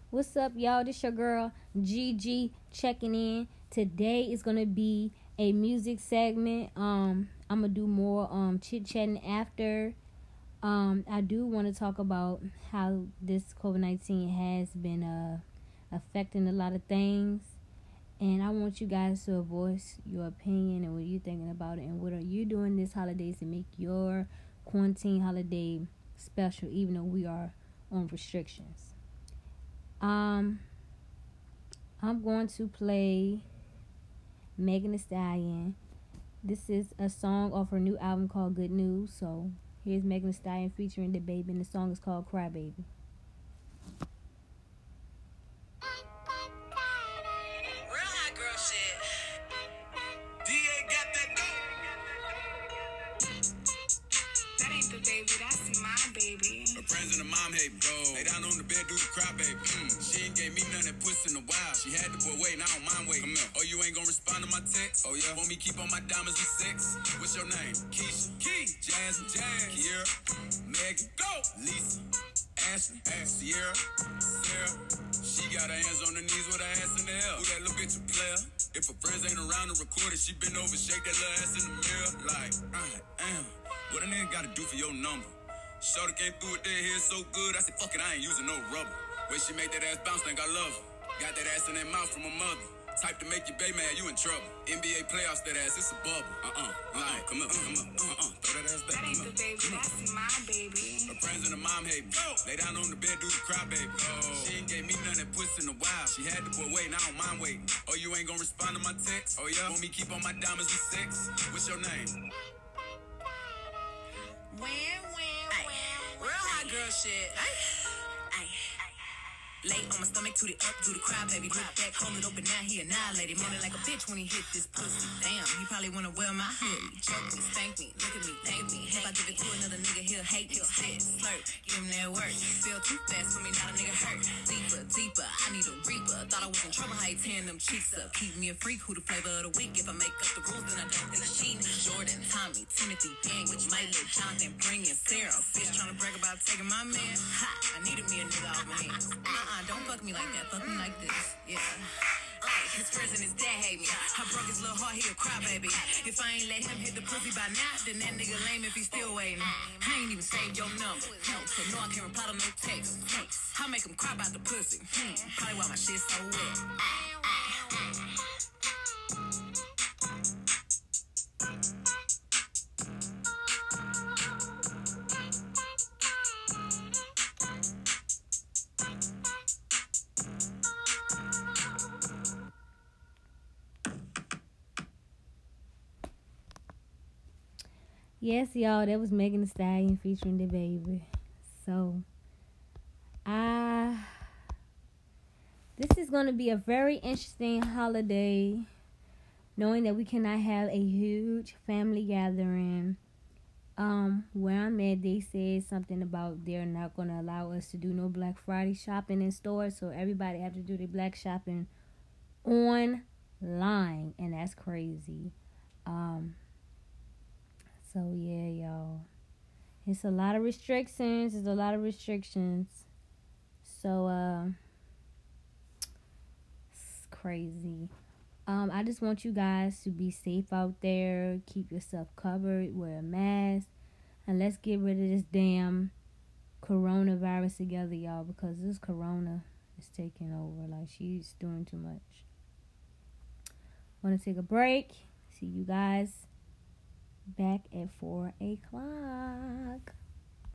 What's up, y'all? This your girl GG checking in. Today is gonna be a music segment. I'm gonna do more chit chatting after. I do want to talk about how this COVID-19 has been affecting a lot of things, and I want you guys to voice your opinion and what you're thinking about it, and what are you doing this holidays to make your quarantine holiday special, even though we are on restrictions. I'm going to play Megan Thee Stallion. This is a song off her new album called Good News. So here's Megan Thee Stallion featuring DaBaby, and the song is called Cry Baby. Real hot girl shit. DA got that dope. That ain't the baby, that's my baby. Her friends and her mom hate go. Lay down on the bed, do the cry, baby. She ain't gave me none that puss in a while. She had the boy waiting, I don't mind waiting. Oh, you ain't gonna respond to my text? Oh, yeah? Want me keep on my diamonds and sex? What's your name? Keisha, Key, Jazz, Kiera, Megan, go, Lisa, Ashley, Sierra, Sarah. She got her hands on her knees with her ass in the air. Who that little bitch a player? If her friends ain't around to record it, she been over, shake that little ass in the mirror. Like, what a nigga gotta do for your number? Shorty came through with that hair so good, I said, fuck it, I ain't using no rubber. Way she make that ass bounce, think I love her. Got that ass in that mouth from her mother. Type to make your baby mad, you in trouble. NBA playoffs, that ass, it's a bubble. Come up. Throw that ass back. That ain't the baby, that's my baby. Her friends and her mom hate me. Lay down on the bed, do the cry, baby. She ain't gave me none that puss in a while. She had the boy waiting, I don't mind waiting. Oh, you ain't gonna respond to my text? Oh, yeah? Want me keep on my diamonds and sex? What's your name? Real hot girl shit. Lay on my stomach, toot it up, do the cry, baby. Put that, hold it open, now he annihilated. Moaning like a bitch when he hit this pussy. Damn, he probably wanna wear my hoodie. Choke me, spank me, look at me, thank me. If I give it to another nigga, he'll hate me. Spit, slurp, give him that work. Feel too fast for me, now a nigga hurt. Deeper, I need a reaper. Thought I was in trouble, how he tearing them cheeks up. Keep me a freak, who the flavor of the week. If I make up the rules, then I don't, then I cheat. Jordan, Tommy, Timothy, Daniel, Mike, Jonathan, bringing Sarah. Bitch trying to brag about taking my man. Ha, I needed me a nigga off my hands. Don't fuck me like that, fuck me like this, yeah. His friends and his dad hate me. I broke his little heart, he'll cry, baby. If I ain't let him hit the pussy by now, then that nigga lame if he still waiting. I ain't even saved your number, no, so no, I can't reply to no text. I make him cry about the pussy, probably why my shit so wet. Yes, y'all, that was Megan Thee Stallion featuring DaBaby. So, this is going to be a very interesting holiday, knowing that we cannot have a huge family gathering. Where I'm at, they said something about they're not going to allow us to do no Black Friday shopping in stores, so everybody have to do their black shopping online, and that's crazy. So, yeah, y'all. It's a lot of restrictions. So, it's crazy. I just want you guys to be safe out there. Keep yourself covered. Wear a mask. And let's get rid of this damn coronavirus together, y'all. Because this corona is taking over. Like, she's doing too much. Want to take a break. See you guys back at 4 o'clock.